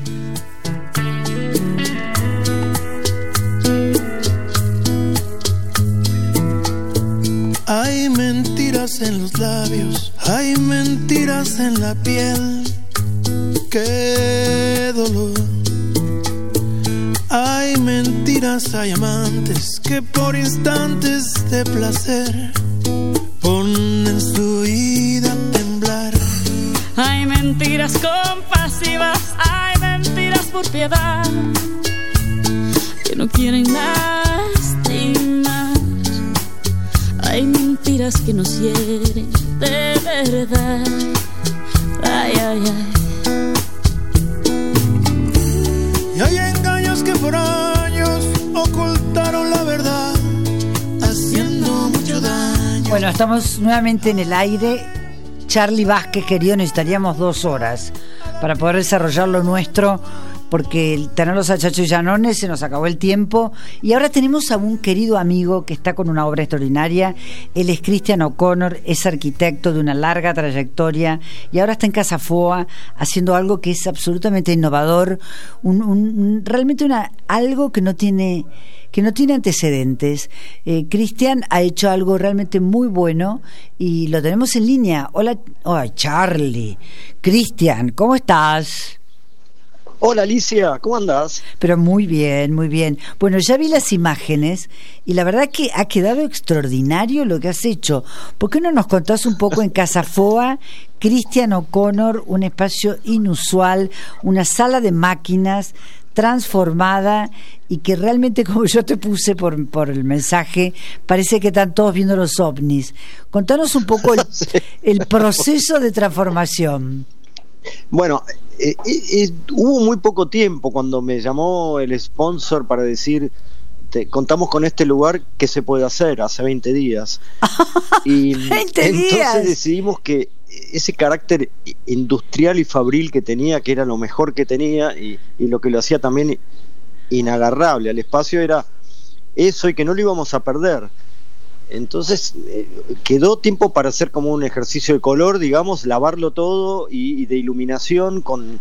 Hay mentiras en los labios, hay mentiras en la piel. Qué dolor. Hay mentiras, hay amantes que por instantes de placer ponen su vida a temblar. Hay mentiras compasivas, hay mentiras por piedad, que no quieren lastimar. Hay mentiras que nos hieren de verdad. Ay, ay, ay. Y hay engaños que por años ocultaron la verdad, haciendo mucho daño. Bueno, estamos nuevamente en el aire. Charlie Vázquez, querido, necesitaríamos 2 horas para poder desarrollar lo nuestro, porque tenerlos a Chacho y Giannone se nos acabó el tiempo. Y ahora tenemos a un querido amigo que está con una obra extraordinaria. Él es Christian O'Connor, es arquitecto de una larga trayectoria y ahora está en Casa Foa haciendo algo que es absolutamente innovador, realmente algo que no tiene antecedentes. Christian ha hecho algo realmente muy bueno y lo tenemos en línea. Hola, Charlie. Christian, ¿cómo estás? Hola Alicia, ¿cómo andás? Pero muy bien, muy bien. Bueno, ya vi las imágenes y la verdad que ha quedado extraordinario lo que has hecho. ¿Por qué no nos contás un poco en Casa Foa? Christian O'Connor, un espacio inusual, una sala de máquinas transformada y que realmente, como yo te puse por el mensaje, parece que están todos viendo los ovnis. Contanos un poco el proceso de transformación. Bueno, hubo muy poco tiempo cuando me llamó el sponsor para decir, contamos con este lugar, ¿qué se puede hacer? Hace 20 días. Y 20 entonces días. decidimos que ese carácter industrial y fabril que tenía, que era lo mejor que tenía y lo que lo hacía también inagarrable al espacio, era eso, y que no lo íbamos a perder. Entonces quedó tiempo para hacer como un ejercicio de color, digamos, lavarlo todo y de iluminación con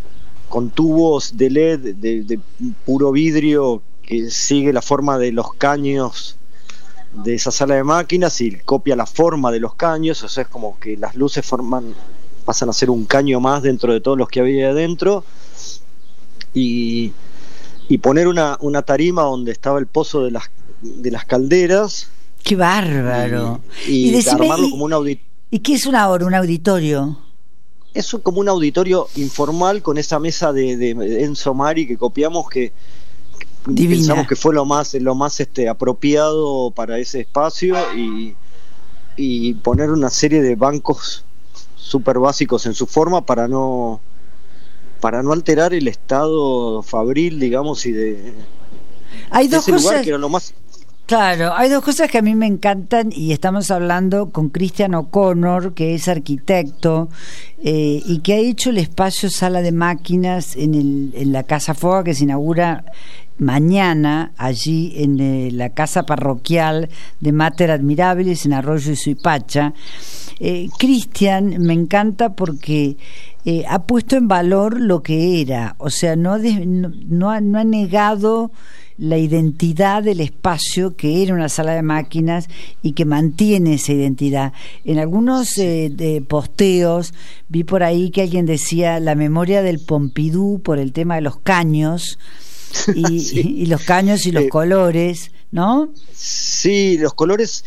tubos de LED de puro vidrio que sigue la forma de los caños de esa sala de máquinas y copia la forma de los caños. O sea, es como que las luces pasan a ser un caño más dentro de todos los que había adentro. Y y poner una tarima donde estaba el pozo de las calderas. ¡Qué bárbaro! Y decime, armarlo como un auditorio. ¿Y qué es ahora un auditorio? Es como un auditorio informal con esa mesa de Enzo Mari que copiamos, que Divina. Pensamos que fue lo más apropiado para ese espacio, y poner una serie de bancos súper básicos en su forma para no alterar el estado fabril, digamos, y de Hay dos ese lugar cosas que era lo más. Claro, hay dos cosas que a mí me encantan, y estamos hablando con Christian O'Connor, que es arquitecto y que ha hecho el espacio Sala de Máquinas en la Casa Foga, que se inaugura mañana allí en la casa parroquial de Mater Admirabilis en Arroyo y Suipacha. Christian me encanta porque ha puesto en valor lo que era, o sea, no ha negado la identidad del espacio, que era una sala de máquinas, y que mantiene esa identidad. En algunos de posteos vi por ahí que alguien decía la memoria del Pompidou por el tema de los caños y los caños y los colores, ¿no? Sí, los colores.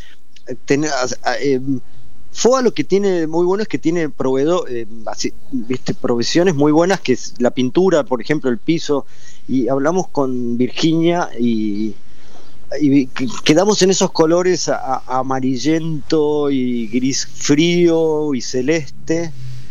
FOA lo que tiene muy bueno es que tiene provisiones muy buenas, que es la pintura, por ejemplo, el piso, y hablamos con Virginia y quedamos en esos colores amarillento y gris frío y celeste,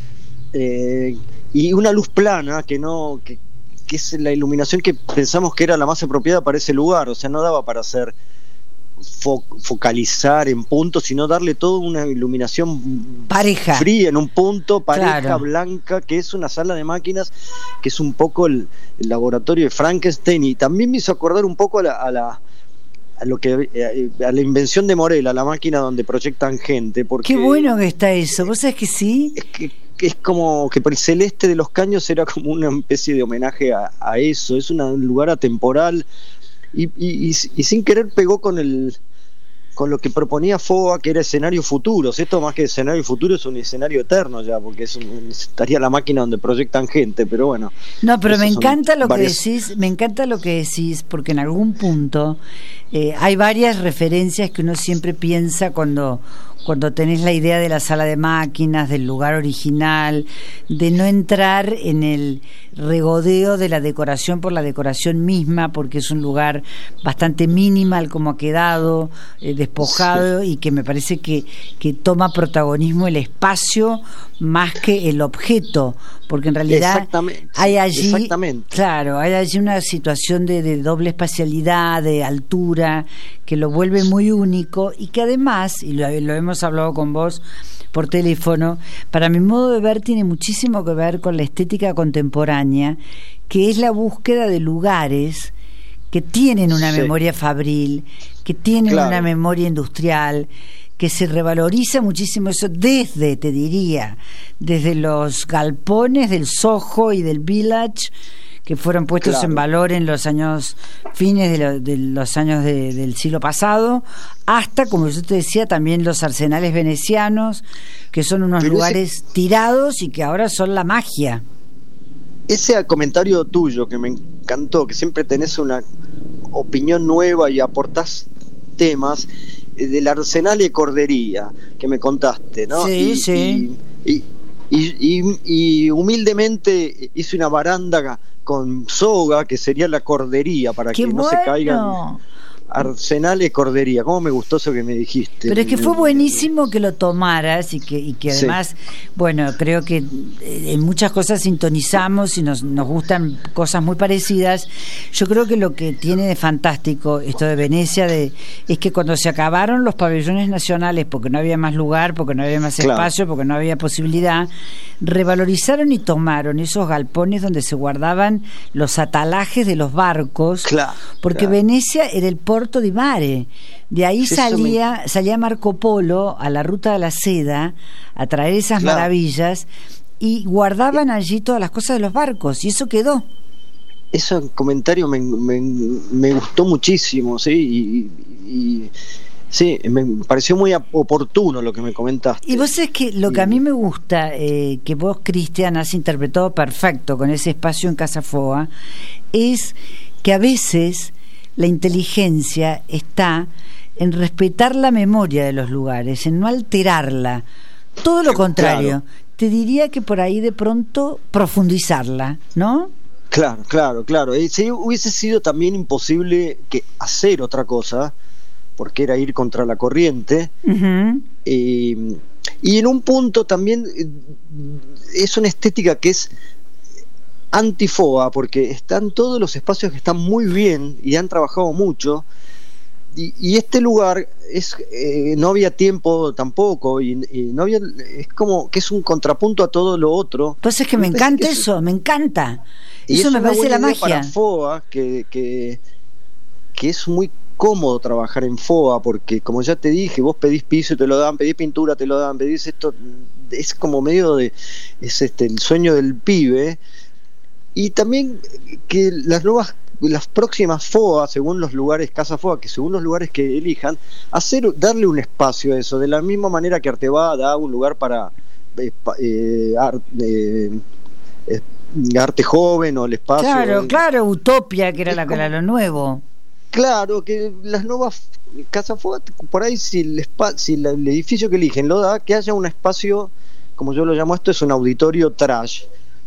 y una luz plana que es la iluminación que pensamos que era la más apropiada para ese lugar. O sea, no daba para hacer focalizar en puntos, sino darle toda una iluminación pareja, fría en un punto, pareja, claro, blanca, que es una sala de máquinas, que es un poco el laboratorio de Frankenstein, y también me hizo acordar un poco a la invención de Morel, a la máquina donde proyectan gente. Porque qué bueno que está eso, ¿vos sabés que sí? Es como que por el celeste de los caños era como una especie de homenaje a eso. Es un lugar atemporal, y sin querer pegó con lo que proponía FOA, que era escenarios futuros. Esto, más que escenario futuro, es un escenario eterno ya, porque estaría la máquina donde proyectan gente, pero bueno. No, pero me encanta lo que decís, porque en algún punto hay varias referencias que uno siempre piensa cuando tenés la idea de la sala de máquinas, del lugar original, de no entrar en el regodeo de la decoración por la decoración misma, porque es un lugar bastante minimal como ha quedado, despojado, sí, y que me parece que toma protagonismo el espacio más que el objeto, porque en realidad hay allí, claro, hay allí una situación de doble espacialidad, de altura, que lo vuelve muy único, y que además, y lo hemos hablado con vos por teléfono, para mi modo de ver tiene muchísimo que ver con la estética contemporánea, que es la búsqueda de lugares que tienen una memoria fabril, que tienen una memoria industrial, que se revaloriza muchísimo eso desde los galpones del Soho y del Village, que fueron puestos en valor en los años fines de los años del siglo pasado, hasta, como yo te decía, también los arsenales venecianos, que son unos lugares tirados y que ahora son la magia. Ese comentario tuyo que me encantó, que siempre tenés una opinión nueva y aportás temas, del arsenal de Cordería que me contaste, ¿no? Sí, y humildemente hice una baranda con soga, que sería la cordería, para que no se caigan. Arsenal de Cordería, cómo me gustó eso que me dijiste. Pero es que fue buenísimo que lo tomaras, y que además, bueno, creo que en muchas cosas sintonizamos y nos gustan cosas muy parecidas. Yo creo que lo que tiene de fantástico esto de Venecia es que cuando se acabaron los pabellones nacionales, porque no había más lugar, porque no había más espacio, porque no había posibilidad, revalorizaron y tomaron esos galpones donde se guardaban los atalajes de los barcos, porque Venecia era el Porto di Mare. De ahí salía Marco Polo a la ruta de la seda a traer esas maravillas, y guardaban allí todas las cosas de los barcos, y eso quedó. Ese comentario me gustó muchísimo, ¿sí? Y sí, me pareció muy oportuno lo que me comentaste. Y vos sabés que lo que a mí me gusta, que vos, Christian, has interpretado perfecto con ese espacio en Casa Foa, es que a veces la inteligencia está en respetar la memoria de los lugares, en no alterarla. Todo lo contrario, claro. Te diría que por ahí de pronto profundizarla, ¿no? Claro. Sí, hubiese sido también imposible que hacer otra cosa, porque era ir contra la corriente. Uh-huh. Y en un punto también es una estética que es anti-FOA, porque están todos los espacios que están muy bien y han trabajado mucho. Y este lugar no había tiempo tampoco, y no había, es como que es un contrapunto a todo lo otro. Pues es que me encanta eso, me encanta. Y eso me parece la magia. Para FOA, que es muy cómodo trabajar en FOA, porque como ya te dije, vos pedís piso y te lo dan, pedís pintura, te lo dan, pedís esto, es como medio de, el sueño del pibe. Y también que las próximas FOA, según los lugares, Casa FOA, que según los lugares que elijan, darle un espacio a eso, de la misma manera que Arteba da un lugar para arte joven, o el espacio. Claro, Utopia, que era lo nuevo. Claro, que las nuevas Casa FOA, por ahí, si el edificio que eligen lo da, que haya un espacio, como yo lo llamo, esto es un auditorio trash.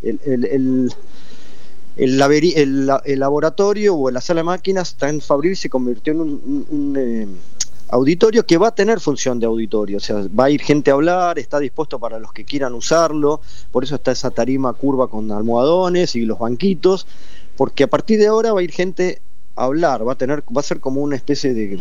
El laboratorio o la sala de máquinas está en Fabril, se convirtió en un auditorio que va a tener función de auditorio, o sea, va a ir gente a hablar, está dispuesto para los que quieran usarlo, por eso está esa tarima curva con almohadones y los banquitos, porque a partir de ahora va a ir gente a hablar, va a ser como una especie de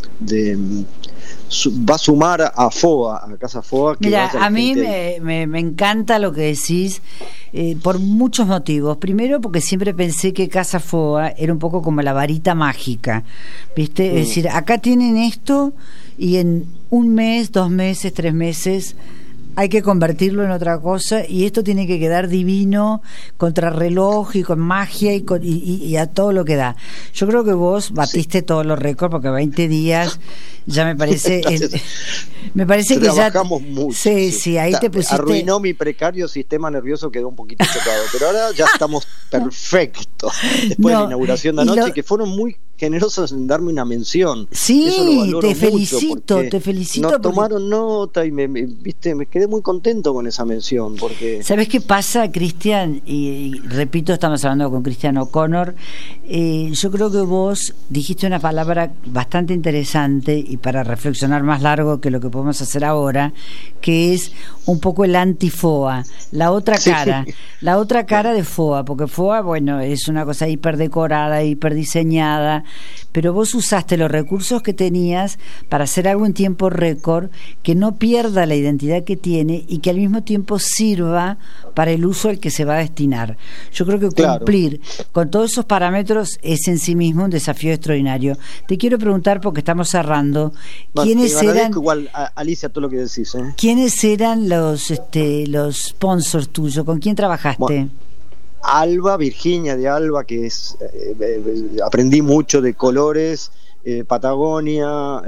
va a sumar a FOA, a Casa FOA. Mira, a mí me encanta lo que decís, por muchos motivos. Primero, porque siempre pensé que Casa FOA era un poco como la varita mágica, ¿viste? Es decir, acá tienen esto y en 1 mes, 2 meses, 3 meses hay que convertirlo en otra cosa, y esto tiene que quedar divino, contrarreloj y con magia y a todo lo que da. Yo creo que vos batiste todos los récords, porque 20 días ya me parece me parece que trabajamos mucho. Sí, ahí te pusiste. Arruinó mi precario sistema nervioso, quedó un poquito chocado, pero ahora ya estamos perfectos después de la inauguración de anoche, que fueron muy generosos en darme una mención. Sí, te felicito. Nos tomaron nota y me quedé muy contento con esa mención, porque... ¿Sabes qué pasa, Cristian? Y repito, estamos hablando con Cristian O'Connor. Yo creo que vos dijiste una palabra bastante interesante, y para reflexionar más largo que lo que podemos hacer ahora, que es un poco el anti-FOA, la otra cara de FOA, porque FOA, bueno, es una cosa hiperdecorada, hiperdiseñada, pero vos usaste los recursos que tenías para hacer algo en tiempo récord, que no pierda la identidad que tiene y que al mismo tiempo sirva para el uso al que se va a destinar. Yo creo que cumplir con todos esos parámetros es en sí mismo un desafío extraordinario. Te quiero preguntar, porque estamos cerrando, ¿quiénes eran? Igual, Alicia, todo lo que decís, ¿quiénes eran los sponsors tuyos? ¿Con quién trabajaste? Bueno, Alba, Virginia de Alba, que es aprendí mucho de colores, Patagonia,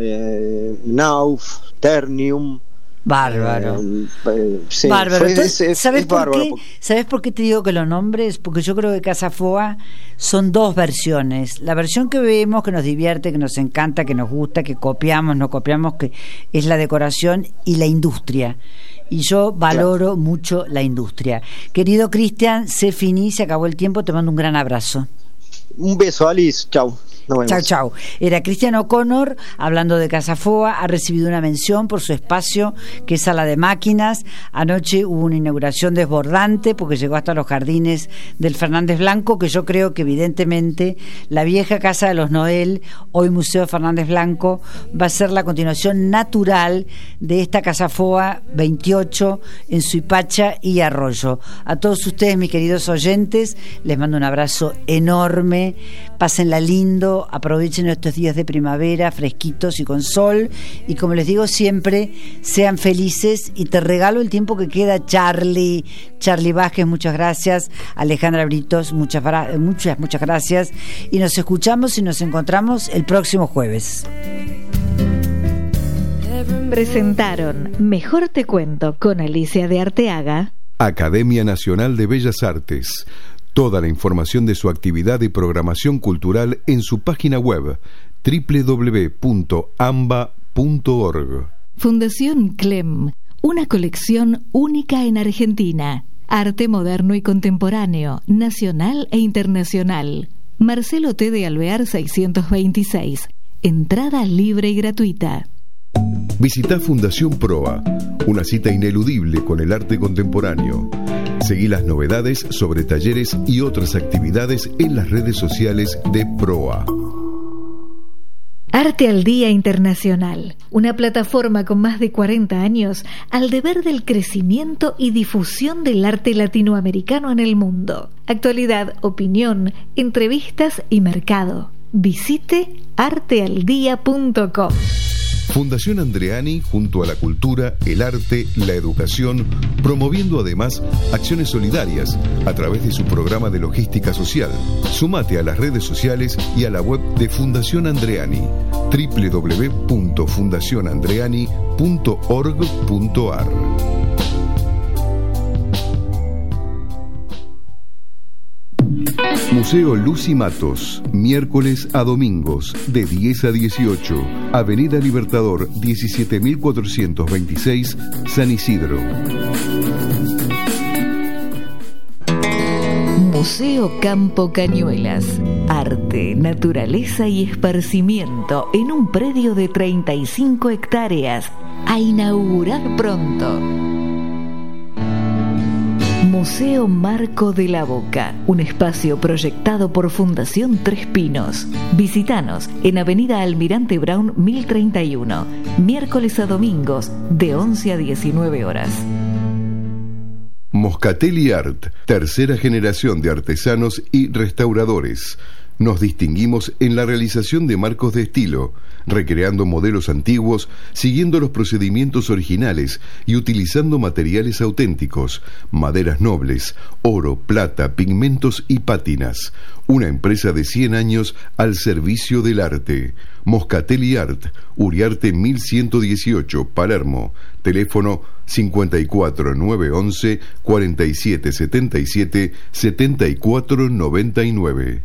Nauf, Ternium. Bárbaro. Sí, bárbaro. Entonces, ¿Sabes por bárbaro? qué? ¿Sabes por qué te digo que lo nombres? Porque yo creo que Casa FOA son 2 versiones. La versión que vemos, que nos divierte, que nos encanta, que nos gusta, que copiamos, no copiamos, que es la decoración y la industria. Y yo valoro mucho la industria. Querido Cristian, se finí, se acabó el tiempo, te mando un gran abrazo. Un beso, Alice, chau. Chau. Era Cristian O'Connor hablando de Casa FOA. Ha recibido una mención por su espacio, que es sala de máquinas. Anoche hubo una inauguración desbordante, porque llegó hasta los jardines del Fernández Blanco, que yo creo que evidentemente la vieja casa de los Noel, hoy Museo Fernández Blanco, va a ser la continuación natural de esta Casa FOA 28 en Suipacha y Arroyo. A todos ustedes, mis queridos oyentes, les mando un abrazo enorme. Pásenla lindo, aprovechen estos días de primavera fresquitos y con sol, y como les digo siempre, sean felices. Y te regalo el tiempo que queda, Charlie Vázquez, muchas gracias. Alejandra Britos, muchas gracias, y nos escuchamos y nos encontramos el próximo jueves. Presentaron Mejor Te Cuento con Alicia de Arteaga, Academia Nacional de Bellas Artes. Toda la información de su actividad y programación cultural en su página web www.amba.org. Fundación Clem, una colección única en Argentina. Arte moderno y contemporáneo, nacional e internacional. Marcelo T. de Alvear 626. Entrada libre y gratuita. Visita Fundación Proa, una cita ineludible con el arte contemporáneo. Seguí las novedades sobre talleres y otras actividades en las redes sociales de Proa. Arte al Día Internacional, una plataforma con más de 40 años al deber del crecimiento y difusión del arte latinoamericano en el mundo. Actualidad, opinión, entrevistas y mercado. Visite artealdía.com. Fundación Andreani, junto a la cultura, el arte, la educación, promoviendo además acciones solidarias a través de su programa de logística social. Sumate a las redes sociales y a la web de Fundación Andreani, www.fundacionandreani.org.ar. Museo Lucy Matos, miércoles a domingos, de 10 a 18, Avenida Libertador 17426, San Isidro. Museo Campo Cañuelas, arte, naturaleza y esparcimiento en un predio de 35 hectáreas, a inaugurar pronto. Museo Marco de la Boca, un espacio proyectado por Fundación Tres Pinos. Visítanos en Avenida Almirante Brown 1031, miércoles a domingos de 11 a 19 horas. Moscatelli Art, tercera generación de artesanos y restauradores. Nos distinguimos en la realización de marcos de estilo, recreando modelos antiguos, siguiendo los procedimientos originales y utilizando materiales auténticos, maderas nobles, oro, plata, pigmentos y pátinas. Una empresa de 100 años al servicio del arte. Moscatelli Art, Uriarte 1118, Palermo. Teléfono 54 911 4777 7499.